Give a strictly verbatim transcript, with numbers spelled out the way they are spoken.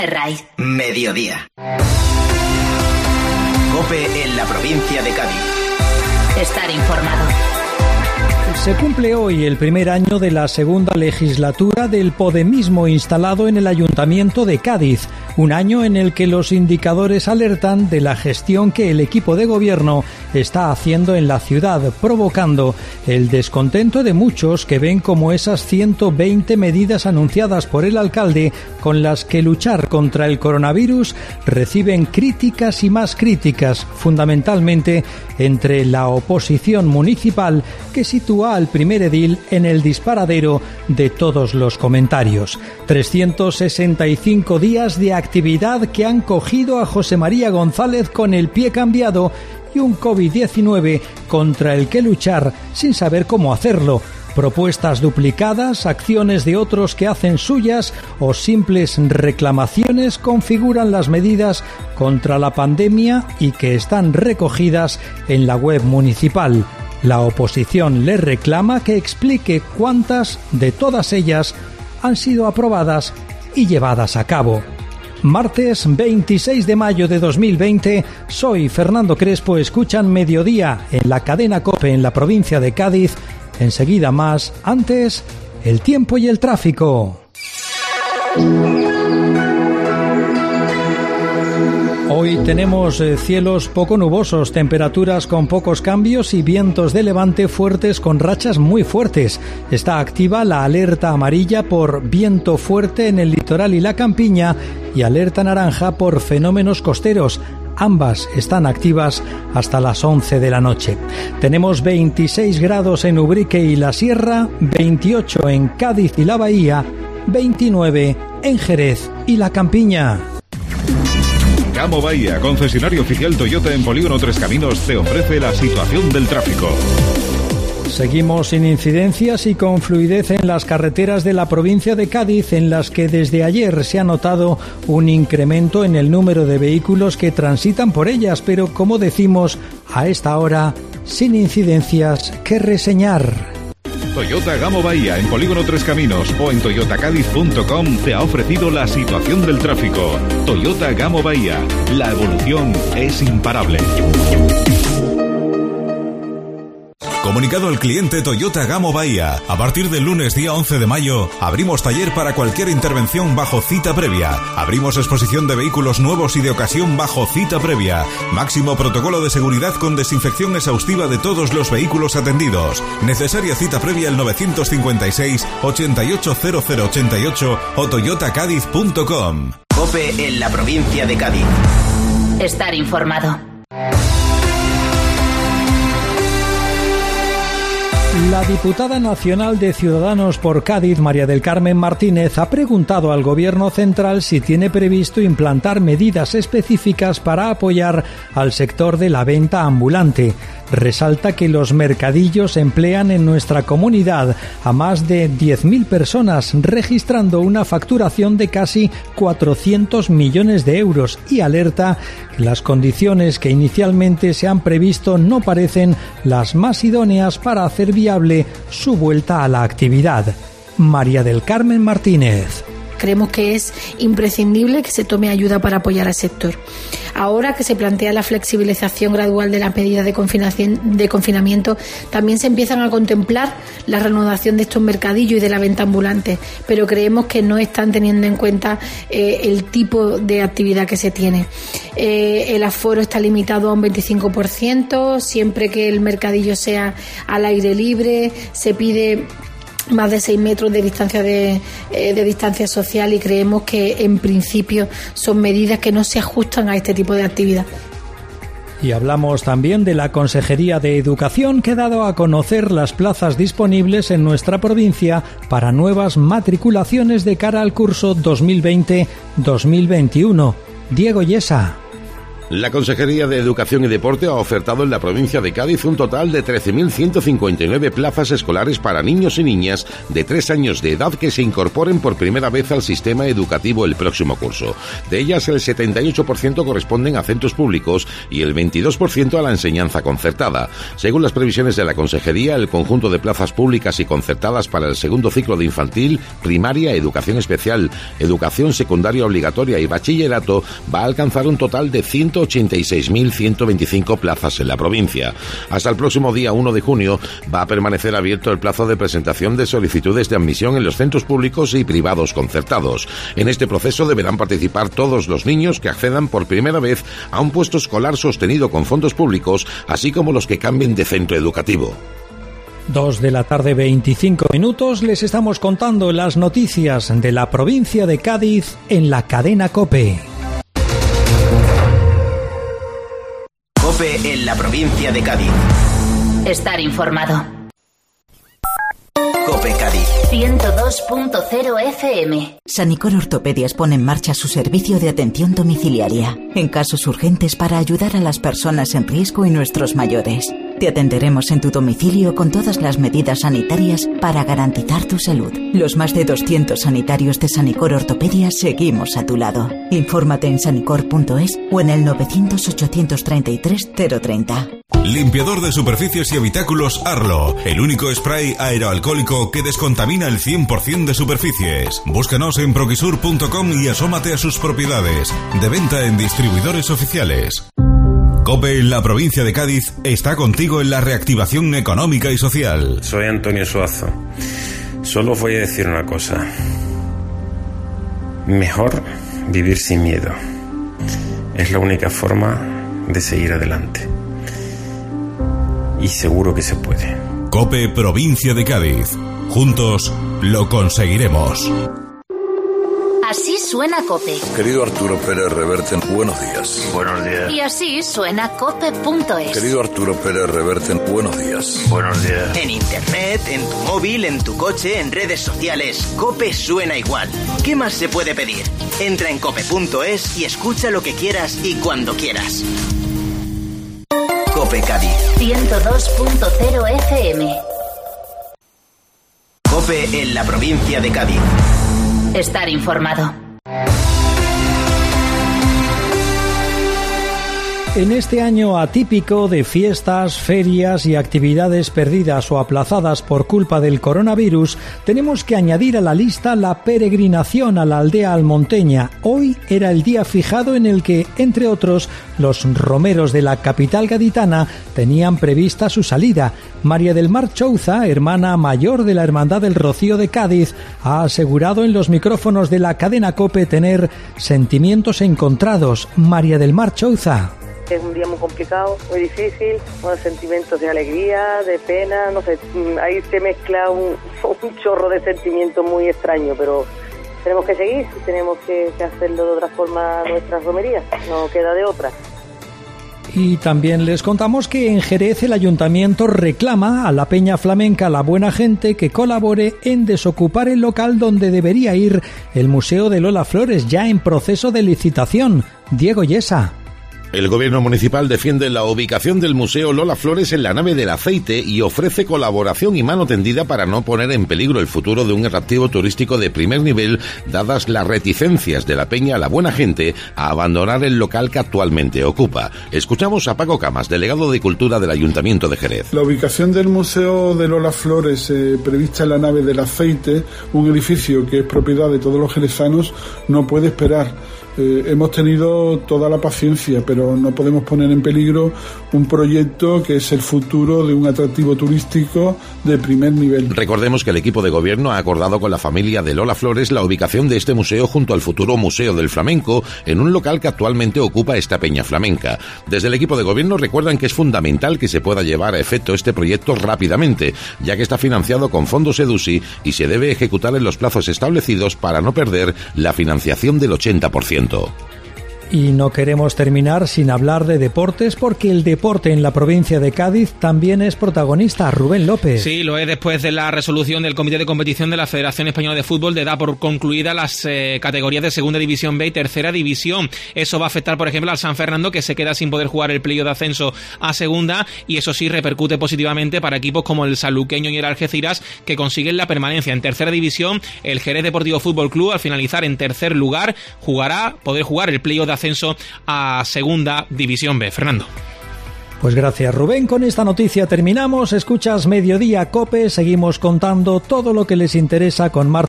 RAI. Mediodía. COPE en la provincia de Cádiz. Estar informado. Se cumple hoy el primer año de la segunda legislatura del podemismo instalado en el Ayuntamiento de Cádiz, un año en el que los indicadores alertan de la gestión que el equipo de gobierno está haciendo en la ciudad, provocando el descontento de muchos que ven como esas ciento veinte medidas anunciadas por el alcalde con las que luchar contra el coronavirus reciben críticas y más críticas, fundamentalmente entre la oposición municipal que sitúa al primer edil en el disparadero de todos los comentarios. trescientos sesenta y cinco días de actividad que han cogido a José María González con el pie cambiado y un covid diecinueve contra el que luchar sin saber cómo hacerlo. Propuestas duplicadas, acciones de otros que hacen suyas o simples reclamaciones configuran las medidas contra la pandemia y que están recogidas en la web municipal. La oposición le reclama que explique cuántas de todas ellas han sido aprobadas y llevadas a cabo. Martes veintiséis de mayo de dos mil veinte, soy Fernando Crespo, escuchan Mediodía en la cadena COPE en la provincia de Cádiz. Enseguida más, antes, el tiempo y el tráfico. Hoy tenemos eh, cielos poco nubosos, temperaturas con pocos cambios y vientos de levante fuertes con rachas muy fuertes. Está activa la alerta amarilla por viento fuerte en el litoral y la campiña y alerta naranja por fenómenos costeros. Ambas están activas hasta las once de la noche. Tenemos veintiséis grados en Ubrique y la Sierra, veintiocho en Cádiz y la Bahía, veintinueve en Jerez y la Campiña. Gamo Bahía, concesionario oficial Toyota en Polígono Tres Caminos, te ofrece la situación del tráfico. Seguimos sin incidencias y con fluidez en las carreteras de la provincia de Cádiz, en las que desde ayer se ha notado un incremento en el número de vehículos que transitan por ellas, pero como decimos, a esta hora, sin incidencias que reseñar. Toyota Gamo Bahía en Polígono Tres Caminos o en toyota cádiz punto com te ha ofrecido la situación del tráfico. Toyota Gamo Bahía, la evolución es imparable. Comunicado al cliente Toyota Gamo Bahía. A partir del lunes día once de mayo, abrimos taller para cualquier intervención bajo cita previa. Abrimos exposición de vehículos nuevos y de ocasión bajo cita previa. Máximo protocolo de seguridad con desinfección exhaustiva de todos los vehículos atendidos. Necesaria cita previa al novecientos cincuenta y seis, ochenta y ocho, cero cero ochenta y ocho o toyota cádiz punto com. COPE en la provincia de Cádiz. Estar informado. La diputada nacional de Ciudadanos por Cádiz, María del Carmen Martínez, ha preguntado al Gobierno central si tiene previsto implantar medidas específicas para apoyar al sector de la venta ambulante. Resalta que los mercadillos emplean en nuestra comunidad a más de diez mil personas, registrando una facturación de casi cuatrocientos millones de euros, y alerta que las condiciones que inicialmente se han previsto no parecen las más idóneas para hacer viable su vuelta a la actividad. María del Carmen Martínez. Creemos que es imprescindible que se tome ayuda para apoyar al sector. Ahora que se plantea la flexibilización gradual de las medidas de confinamiento, también se empiezan a contemplar la reanudación de estos mercadillos y de la venta ambulante, pero creemos que no están teniendo en cuenta eh, el tipo de actividad que se tiene. Eh, el aforo está limitado a un veinticinco por ciento, siempre que el mercadillo sea al aire libre, se pide más de seis metros de distancia de, eh, de distancia social, y creemos que en principio son medidas que no se ajustan a este tipo de actividad. Y hablamos también de la Consejería de Educación, que ha dado a conocer las plazas disponibles en nuestra provincia para nuevas matriculaciones de cara al curso dos mil veinte dos mil veintiuno. Diego Yesa. La Consejería de Educación y Deporte ha ofertado en la provincia de Cádiz un total de trece mil ciento cincuenta y nueve plazas escolares para niños y niñas de tres años de edad que se incorporen por primera vez al sistema educativo el próximo curso. De ellas, el setenta y ocho por ciento corresponden a centros públicos y el veintidós por ciento a la enseñanza concertada. Según las previsiones de la Consejería, el conjunto de plazas públicas y concertadas para el segundo ciclo de infantil, primaria, educación especial, educación secundaria obligatoria y bachillerato va a alcanzar un total de ciento ochenta y seis mil ciento veinticinco plazas en la provincia. Hasta el próximo día uno de junio va a permanecer abierto el plazo de presentación de solicitudes de admisión en los centros públicos y privados concertados. En este proceso deberán participar todos los niños que accedan por primera vez a un puesto escolar sostenido con fondos públicos, así como los que cambien de centro educativo. Dos de la tarde, veinticinco minutos, les estamos contando las noticias de la provincia de Cádiz en la cadena COPE. COPE en la provincia de Cádiz. Estar informado. COPE Cádiz. ciento dos punto cero F M. Sanicor Ortopedias pone en marcha su servicio de atención domiciliaria en casos urgentes para ayudar a las personas en riesgo y nuestros mayores. Te atenderemos en tu domicilio con todas las medidas sanitarias para garantizar tu salud. Los más de doscientos sanitarios de Sanicor Ortopedias seguimos a tu lado. Infórmate en sanicor punto es o en el novecientos ochocientos treinta y tres cero treinta. Limpiador de superficies y habitáculos Arlo, el único spray aeroalcohólico que descontamina el cien por ciento de superficies. Búscanos en proquisur punto com y asómate a sus propiedades. De venta en distribuidores oficiales. COPE en la provincia de Cádiz está contigo en la reactivación económica y social. Soy Antonio Suazo. Solo os voy a decir una cosa. Mejor vivir sin miedo. Es la única forma de seguir adelante. Y seguro que se puede. COPE Provincia de Cádiz. Juntos lo conseguiremos. Así suena COPE. Querido Arturo Pérez Reverte, buenos días. Buenos días. Y así suena cope punto es. Querido Arturo Pérez Reverte, buenos días. Buenos días. En internet, en tu móvil, en tu coche, en redes sociales, COPE suena igual. ¿Qué más se puede pedir? Entra en cope punto es y escucha lo que quieras y cuando quieras. COPE Cádiz. ciento dos punto cero F M. COPE en la provincia de Cádiz. Estar informado. En este año atípico de fiestas, ferias y actividades perdidas o aplazadas por culpa del coronavirus, tenemos que añadir a la lista la peregrinación a la aldea almonteña. Hoy era el día fijado en el que, entre otros, los romeros de la capital gaditana tenían prevista su salida. María del Mar Chouza, hermana mayor de la Hermandad del Rocío de Cádiz, ha asegurado en los micrófonos de la cadena COPE tener sentimientos encontrados. María del Mar Chouza. Es un día muy complicado, muy difícil, con sentimientos de alegría, de pena, no sé, ahí se mezcla un, un chorro de sentimientos muy extraño, pero tenemos que seguir, tenemos que, que hacerlo de otra forma nuestras romerías, no queda de otra. Y también les contamos que en Jerez el ayuntamiento reclama a la Peña Flamenca La Buena Gente que colabore en desocupar el local donde debería ir el Museo de Lola Flores, ya en proceso de licitación. Diego Yesa. El gobierno municipal defiende la ubicación del Museo Lola Flores en la nave del aceite y ofrece colaboración y mano tendida para no poner en peligro el futuro de un atractivo turístico de primer nivel, dadas las reticencias de la Peña La Buena Gente a abandonar el local que actualmente ocupa. Escuchamos a Paco Camas, delegado de Cultura del Ayuntamiento de Jerez. La ubicación del Museo de Lola Flores, eh, prevista en la nave del aceite, un edificio que es propiedad de todos los jerezanos, no puede esperar. Eh, hemos tenido toda la paciencia, pero no podemos poner en peligro un proyecto que es el futuro de un atractivo turístico de primer nivel. Recordemos que el equipo de gobierno ha acordado con la familia de Lola Flores la ubicación de este museo junto al futuro Museo del Flamenco, en un local que actualmente ocupa esta peña flamenca. Desde el equipo de gobierno recuerdan que es fundamental que se pueda llevar a efecto este proyecto rápidamente, ya que está financiado con fondos EDUSI y se debe ejecutar en los plazos establecidos para no perder la financiación del ochenta por ciento. Y no queremos terminar sin hablar de deportes, porque el deporte en la provincia de Cádiz también es protagonista. Rubén López. Sí, lo es después de la resolución del Comité de Competición de la Federación Española de Fútbol de dar por concluidas las eh, categorías de Segunda División B y Tercera División. Eso va a afectar, por ejemplo, al San Fernando, que se queda sin poder jugar el playoff de ascenso a Segunda, y eso sí repercute positivamente para equipos como el Sanluqueño y el Algeciras, que consiguen la permanencia. En Tercera División, el Jerez Deportivo Fútbol Club, al finalizar en tercer lugar, jugará, poder jugar el playoff de ascenso a Segunda División B. Fernando. Pues gracias, Rubén. Con esta noticia terminamos. Escuchas Mediodía COPE. Seguimos contando todo lo que les interesa con Marta